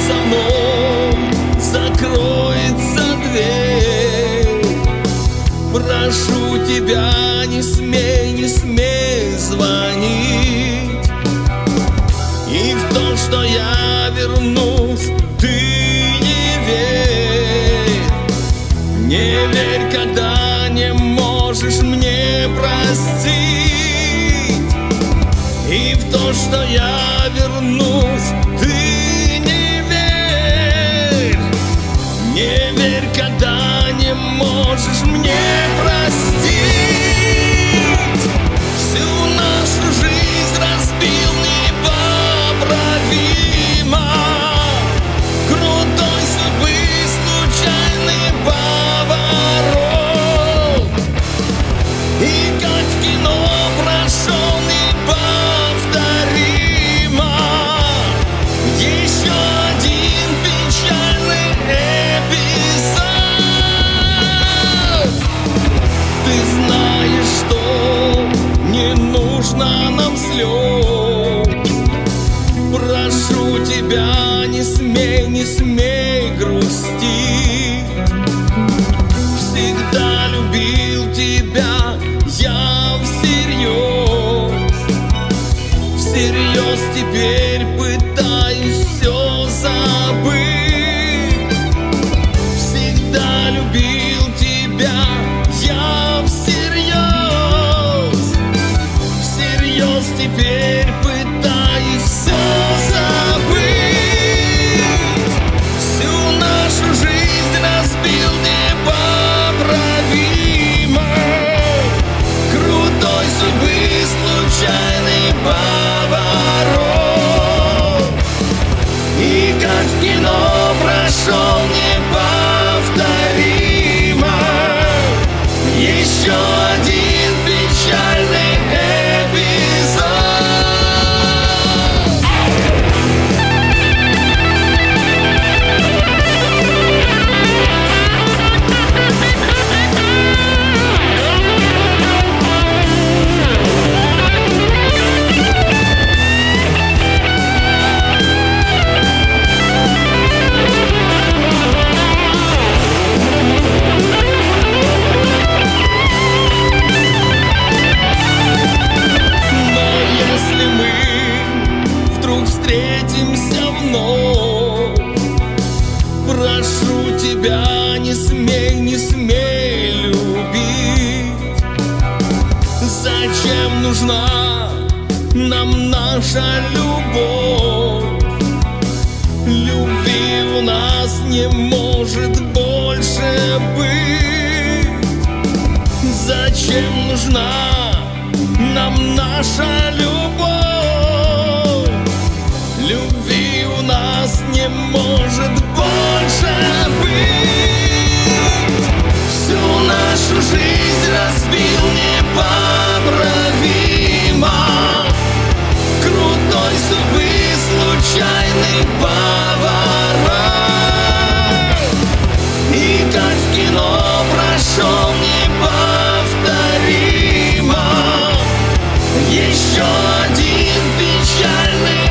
за мной закроется дверь. Прошу тебя, не смей звонить. И в то, что я вернусь, ты не верь. Не верь, когда не можешь мне простить. И в то, что я вернусь, ты не верь. Не верь, когда не можешь мне простить. Всю нашу жизнь разбил непоправимо. Крутой судьбы случайный поворот. И как в кино прошел неповторимо еще один печальный эпизод. Ты знаешь, что не нужно нам слез. Прошу тебя, не смей грустить. Всегда любил тебя я всерьез теперь пытаюсь все забыть. Всегда любил тебя я всерьез теперь пытаюсь все забыть. Всю нашу жизнь разбил непоправимо. Крутой судьбы случайный поворот. И как в кино прошел неповторимо еще один печальный эпизод. Встретимся вновь. Прошу тебя, не смей любить. Зачем нужна нам наша любовь? Любви у нас не может больше быть. Зачем нужна нам наша любовь? Любви у нас не может больше быть. Всю нашу жизнь разбил непоправимо. Крутой судьбы случайный поворот. И как в кино прошел неповторимо еще один печальный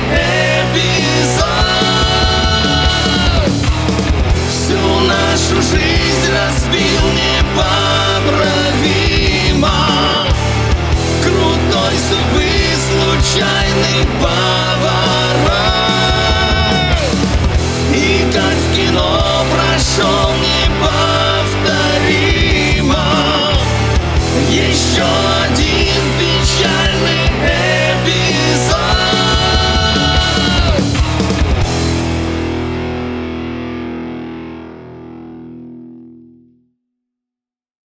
эпизод. Всю нашу жизнь разбил непоправимо. Крутой судьбы случайный поворот. И как в кино прошел неповторимо еще один